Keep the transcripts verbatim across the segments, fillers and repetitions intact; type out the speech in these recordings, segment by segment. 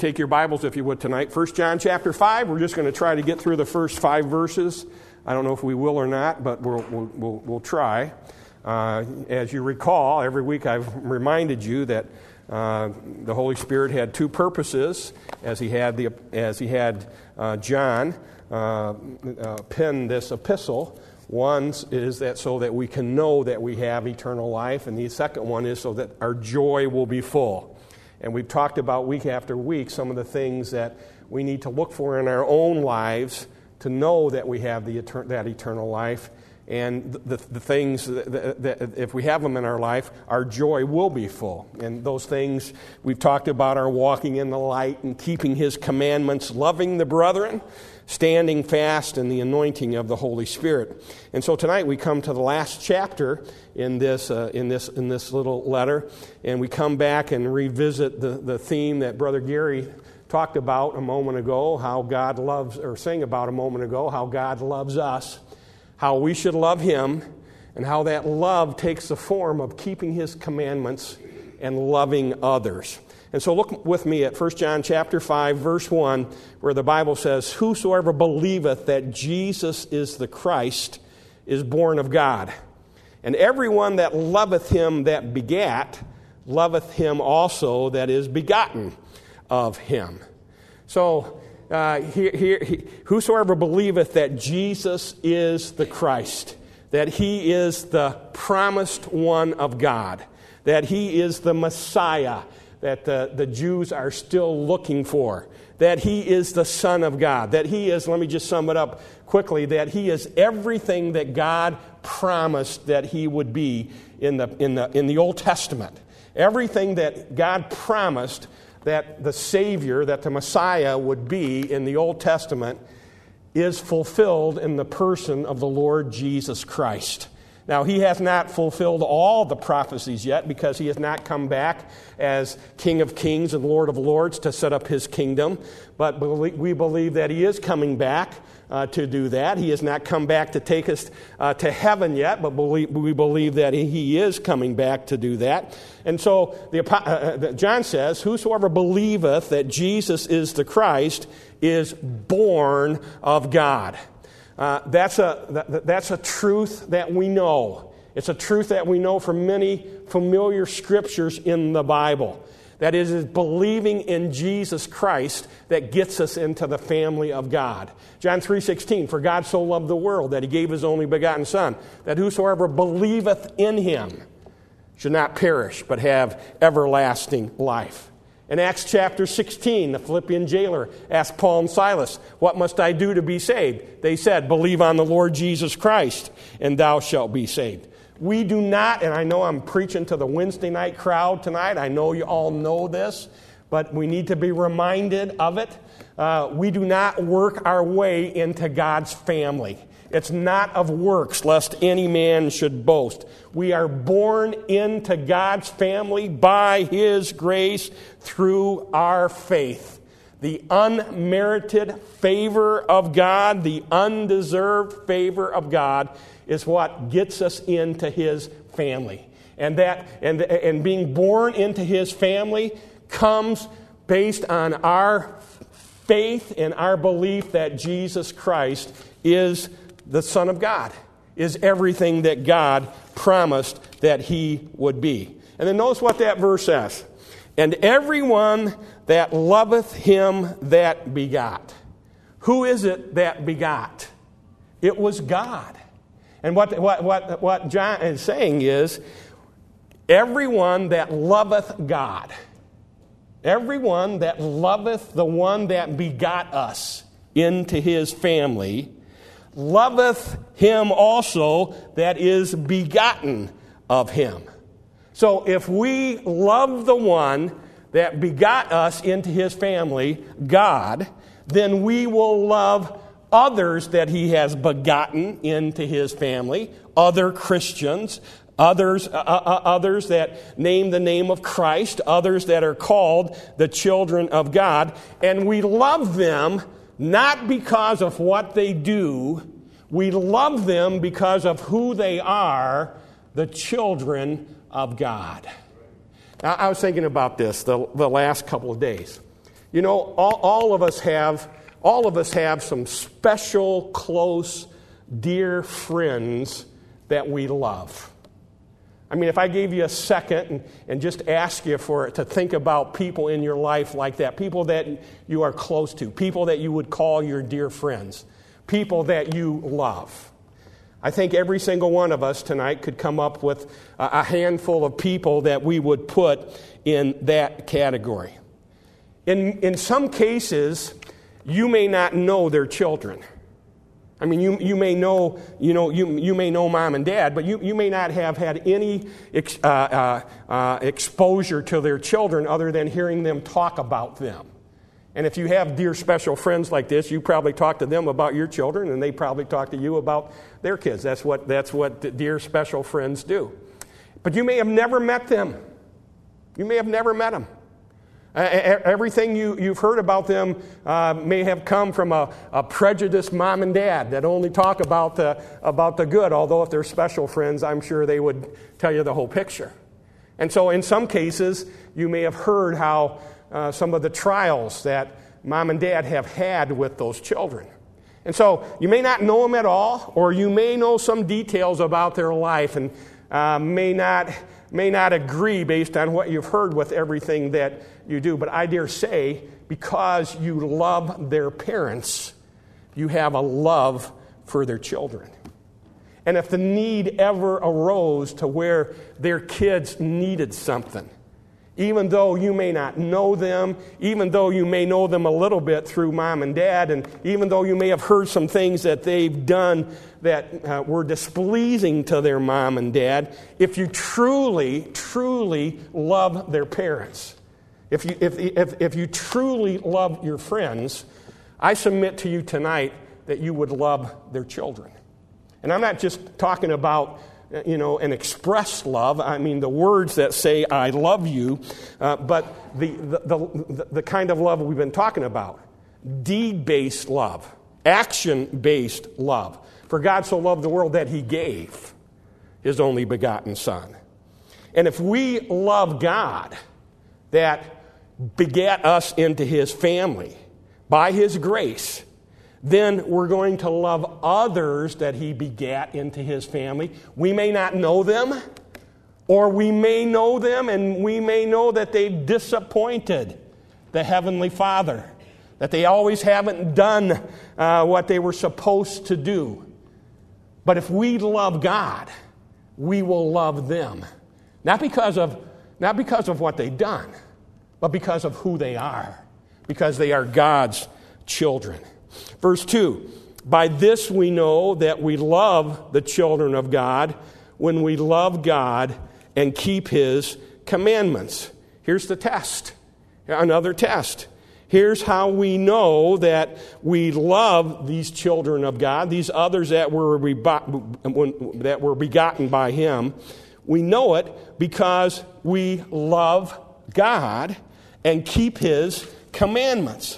take your Bibles, if you would, tonight. First John chapter five. We're just going to try to get through the first five verses. I don't know if we will or not, but we'll, we'll, we'll, we'll try. Uh, as you recall, every week I've reminded you that uh, the Holy Spirit had two purposes as he had, the, as he had uh, John uh, uh, pen this epistle. One is that so that we can know that we have eternal life, and the second one is so that our joy will be full. And we've talked about week after week some of the things that we need to look for in our own lives to know that we have the etern- that eternal life. And the, the things that, that if we have them in our life, our joy will be full. And those things we've talked about are walking in the light and keeping His commandments, loving the brethren, standing fast in the anointing of the Holy Spirit. And so tonight we come to the last chapter in this uh, in this in this little letter, and we come back and revisit the, the theme that Brother Gary talked about a moment ago, how God loves, or sang about a moment ago, how God loves us, how we should love Him, and how that love takes the form of keeping His commandments and loving others. And so look with me at First John chapter five, verse one, where the Bible says, "Whosoever believeth that Jesus is the Christ is born of God. And everyone that loveth Him that begat, loveth Him also that is begotten of Him." So, uh, here, here, he, whosoever believeth that Jesus is the Christ, that He is the promised one of God, that He is the Messiah that the, the Jews are still looking for, that He is the Son of God, that He is, let me just sum it up quickly, that He is everything that God promised that He would be in the, in the, in the Old Testament. Everything that God promised that the Savior, that the Messiah would be in the Old Testament is fulfilled in the person of the Lord Jesus Christ. Now, He has not fulfilled all the prophecies yet because He has not come back as King of Kings and Lord of Lords to set up His kingdom. But we believe that He is coming back uh, to do that. He has not come back to take us uh, to heaven yet, but believe, we believe that He is coming back to do that. And so the, uh, John says, "Whosoever believeth that Jesus is the Christ is born of God." Uh, that's a that, that's a truth that we know. It's a truth that we know from many familiar scriptures in the Bible. That is, is believing in Jesus Christ that gets us into the family of God. John three sixteen, "For God so loved the world that He gave His only begotten Son, that whosoever believeth in Him should not perish, but have everlasting life." In Acts chapter sixteen, the Philippian jailer asked Paul and Silas, "What must I do to be saved?" They said, "Believe on the Lord Jesus Christ, and thou shalt be saved." We do not, and I know I'm preaching to the Wednesday night crowd tonight. I know you all know this, but we need to be reminded of it. Uh, we do not work our way into God's family. It's not of works, lest any man should boast. We are born into God's family by His grace through our faith. The unmerited favor of God, the undeserved favor of God, is what gets us into His family. And that and, and being born into His family comes based on our faith and our belief that Jesus Christ is the Son of God, is everything that God promised that He would be. And then notice what that verse says. "And everyone that loveth Him that begot." Who is it that begot? It was God. And what, what, what, what John is saying is, everyone that loveth God, everyone that loveth the one that begot us into His family, loveth Him also that is begotten of Him. So if we love the one that begot us into His family, God, then we will love others that He has begotten into His family, other Christians, others, uh, uh, others that name the name of Christ, others that are called the children of God, and we love them not because of what they do. We love them because of who they are, the children of God. Now, I was thinking about this the, the last couple of days. You know, all, all of us have, all of us have some special, close, dear friends that we love. I mean, if I gave you a second and, and just ask you for to think about people in your life like that, people that you are close to, people that you would call your dear friends, people that you love. I think every single one of us tonight could come up with a, a handful of people that we would put in that category. In, in some cases, you may not know their children. I mean, you, you may know, you know, you, you may know mom and dad, but you, you may not have had any ex, uh, uh, uh, exposure to their children other than hearing them talk about them. And if you have dear special friends like this, you probably talk to them about your children, and they probably talk to you about their kids. That's what that's what dear special friends do. But you may have never met them. You may have never met them. Uh, everything you, you've heard about them uh, may have come from a, a prejudiced mom and dad that only talk about the, about the good, although if they're special friends, I'm sure they would tell you the whole picture. And so in some cases, you may have heard how uh, some of the trials that mom and dad have had with those children. And so you may not know them at all, or you may know some details about their life and uh, may not... may not agree based on what you've heard with everything that you do. But I dare say, because you love their parents, you have a love for their children. And if the need ever arose to where their kids needed something, even though you may not know them, even though you may know them a little bit through mom and dad, and even though you may have heard some things that they've done that uh, were displeasing to their mom and dad, if you truly, truly love their parents, if you, if, if, if you truly love your friends, I submit to you tonight that you would love their children. And I'm not just talking about you know, an express love. I mean, the words that say, I love you, uh, but the, the, the, the kind of love we've been talking about. Deed-based love. Action-based love. For God so loved the world that He gave His only begotten Son. And if we love God that begat us into His family by His grace, then we're going to love others that He begat into His family. We may not know them, or we may know them, and we may know that they've disappointed the Heavenly Father, that they always haven't done uh, what they were supposed to do. But if we love God, we will love them. Not because of, not because of what they've done, but because of who they are, because they are God's children. Verse two, by this we know that we love the children of God when we love God and keep His commandments. Here's the test, another test. Here's how we know that we love these children of God, these others that were, that were begotten by Him. We know it because we love God and keep His commandments.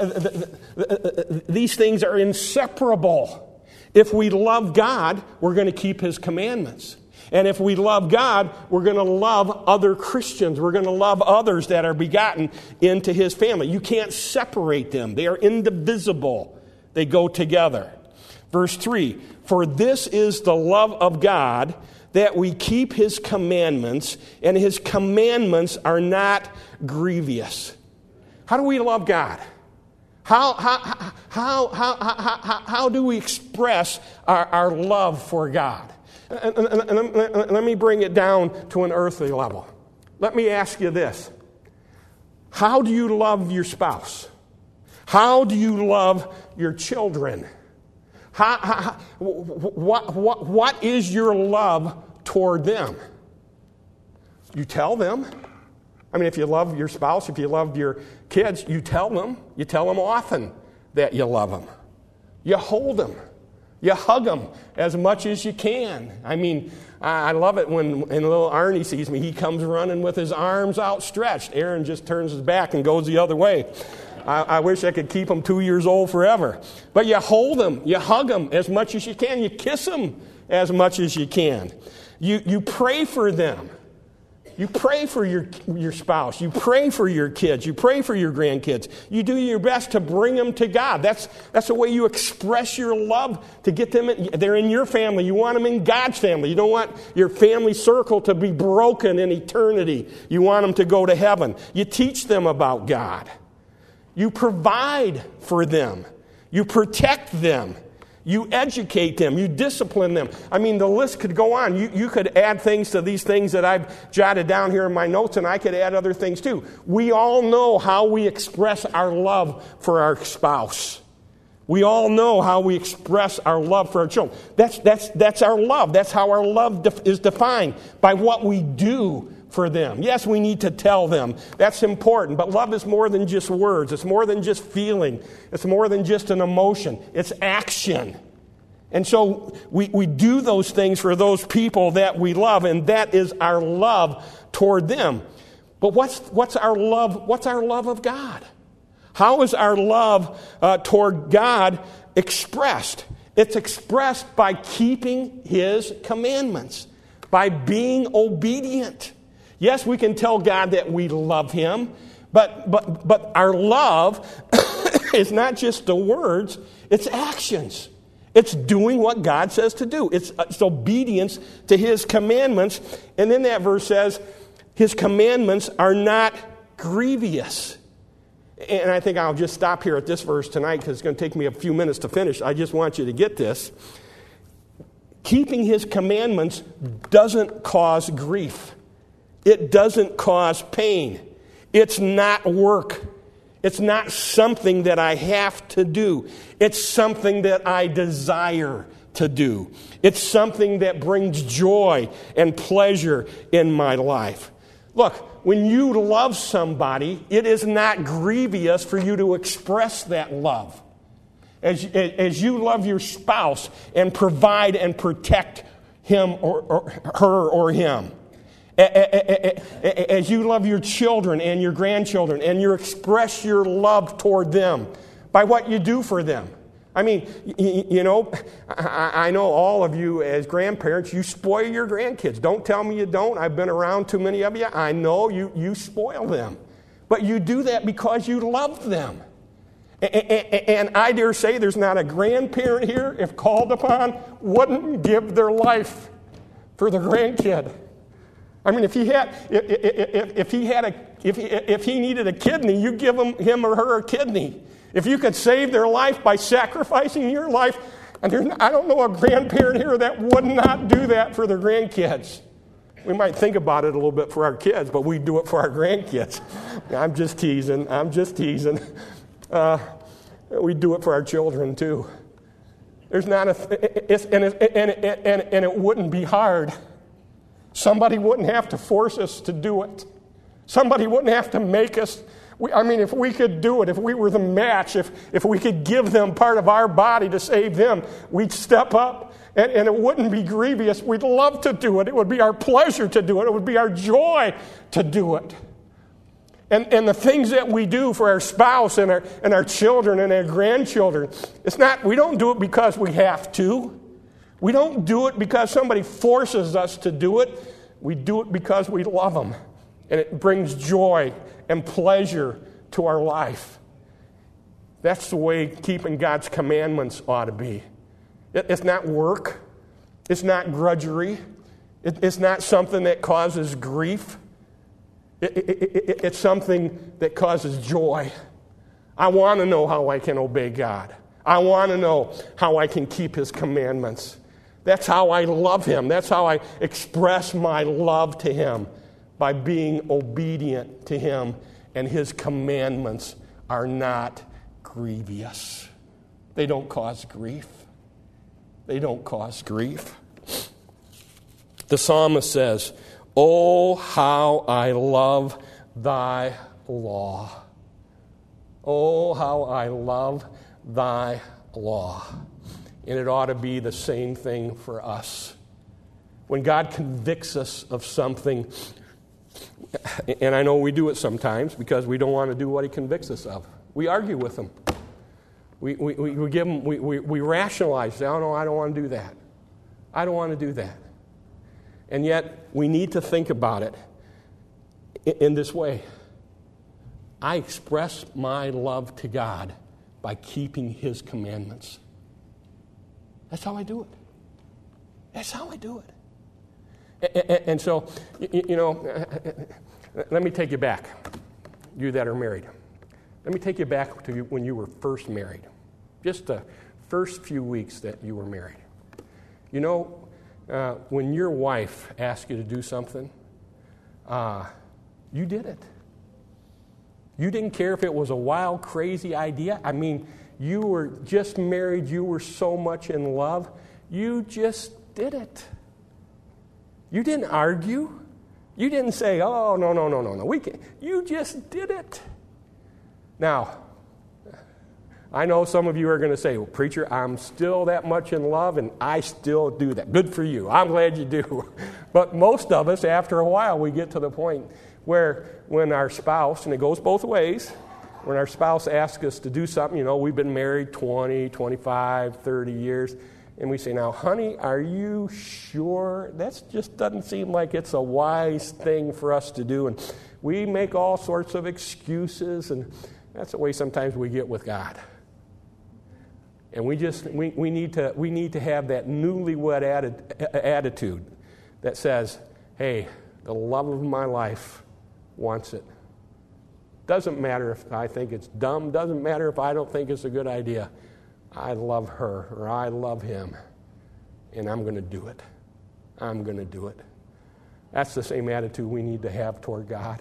These things are inseparable. If we love God, we're going to keep His commandments. And if we love God, we're going to love other Christians. We're going to love others that are begotten into His family. You can't separate them. They are indivisible. They go together. Verse three, for this is the love of God, that we keep His commandments, and His commandments are not grievous. How do we love God? How, how, how, how, how, how, how do we express our, our love for God? And, and, and, and let me bring it down to an earthly level. Let me ask you this. How do you love your spouse? How do you love your children? How, how, what, what, what is your love toward them? You tell them. I mean, if you love your spouse, if you love your kids, you tell them. You tell them often that you love them. You hold them. You hug them as much as you can. I mean, I love it when, when little Arnie sees me. He comes running with his arms outstretched. Aaron just turns his back and goes the other way. I, I wish I could keep him two years old forever. But you hold them. You hug them as much as you can. You kiss them as much as you can. You, you pray for them. You pray for your, your spouse. You pray for your kids. You pray for your grandkids. You do your best to bring them to God. That's, that's the way you express your love to get them. In, they're in your family. You want them in God's family. You don't want your family circle to be broken in eternity. You want them to go to heaven. You teach them about God. You provide for them. You protect them. You educate them. You discipline them. I mean, the list could go on. You, you could add things to these things that I've jotted down here in my notes, and I could add other things too. We all know how we express our love for our spouse. We all know how we express our love for our children. That's, that's, that's our love. That's how our love def- is defined, by what we do for them. Yes, we need to tell them. That's important. But love is more than just words. It's more than just feeling. It's more than just an emotion. It's action. And so we, we do those things for those people that we love, and that is our love toward them. But what's, what's our love? What's our love of God? How is our love uh, toward God expressed? It's expressed by keeping His commandments, by being obedient. Yes, we can tell God that we love Him, but but but our love is not just the words, it's actions. It's doing what God says to do. It's, it's obedience to His commandments. And then that verse says, His commandments are not grievous. And I think I'll just stop here at this verse tonight because it's going to take me a few minutes to finish. I just want you to get this. Keeping His commandments doesn't cause grief. It doesn't cause pain. It's not work. It's not something that I have to do. It's something that I desire to do. It's something that brings joy and pleasure in my life. Look, when you love somebody, it is not grievous for you to express that love. As, as you love your spouse and provide and protect him or, or her or him. As you love your children and your grandchildren and you express your love toward them by what you do for them. I mean, you know, I know all of you as grandparents, you spoil your grandkids. Don't tell me you don't. I've been around too many of you. I know you, you spoil them. But you do that because you love them. And I dare say there's not a grandparent here, if called upon, wouldn't give their life for the grandkid. I mean, if he had, if, if he had a, if he, if he needed a kidney, you give him, him or her a kidney. If you could save their life by sacrificing your life, and there's, I don't know a grandparent here that would not do that for their grandkids. We might think about it a little bit for our kids, but we do it for our grandkids. I'm just teasing. I'm just teasing. Uh, we do it for our children too. There's not a, it's, and, it, and, it, and, and it wouldn't be hard. Somebody wouldn't have to force us to do it. Somebody wouldn't have to make us. We, I mean, if we could do it, if we were the match, if, if we could give them part of our body to save them, we'd step up, and, and it wouldn't be grievous. We'd love to do it. It would be our pleasure to do it. It would be our joy to do it. And, and the things that we do for our spouse and our, and our children and our grandchildren, it's not, we don't do it because we have to. We don't do it because somebody forces us to do it. We do it because we love them. And it brings joy and pleasure to our life. That's the way keeping God's commandments ought to be. It, it's not work. It's not grudgery. It, it's not something that causes grief. It, it, it, it's something that causes joy. I want to know how I can obey God. I want to know how I can keep His commandments. That's how I love Him. That's how I express my love to Him, by being obedient to Him, and His commandments are not grievous. They don't cause grief. They don't cause grief. The psalmist says, "Oh, how I love thy law. Oh, how I love thy law." And it ought to be the same thing for us. When God convicts us of something, and I know we do it sometimes because we don't want to do what He convicts us of. We argue with Him. We, we, we, give him, we, we, we rationalize, say, oh no, I don't want to do that. I don't want to do that. And yet, we need to think about it. in this way. I express my love to God by keeping His commandments. That's how I do it. That's how I do it. And so, you know, let me take you back, you that are married. Let me take you back to when you were first married, just the first few weeks that you were married. You know, uh, when your wife asked you to do something, uh, you did it. You didn't care if it was a wild, crazy idea. I mean, you were just married. You were so much in love. You just did it. You didn't argue. You didn't say, oh, no, no, no, no, no. We can't. You just did it. Now, I know some of you are going to say, well, preacher, I'm still that much in love, and I still do that. Good for you. I'm glad you do. But most of us, after a while, we get to the point where when our spouse, and it goes both ways, when our spouse asks us to do something, you know, we've been married twenty, twenty-five, thirty years, and we say, now, honey, are you sure? That just doesn't seem like it's a wise thing for us to do. And we make all sorts of excuses, and that's the way sometimes we get with God. And we just, we, we need to we need to have that newlywed atti- attitude that says, hey, the love of my life wants it. Doesn't matter if I think it's dumb. Doesn't matter if I don't think it's a good idea. I love her or I love him, and I'm going to do it. I'm going to do it. That's the same attitude we need to have toward God.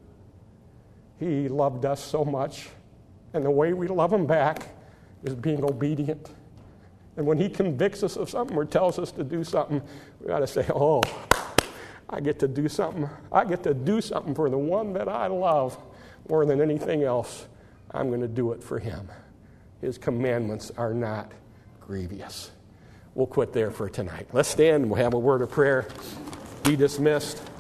He loved us so much, and the way we love him back is being obedient. And when he convicts us of something or tells us to do something, we got to say, oh, I get to do something. I get to do something for the one that I love more than anything else. I'm going to do it for him. His commandments are not grievous. We'll quit there for tonight. Let's stand and we'll have a word of prayer. Be dismissed.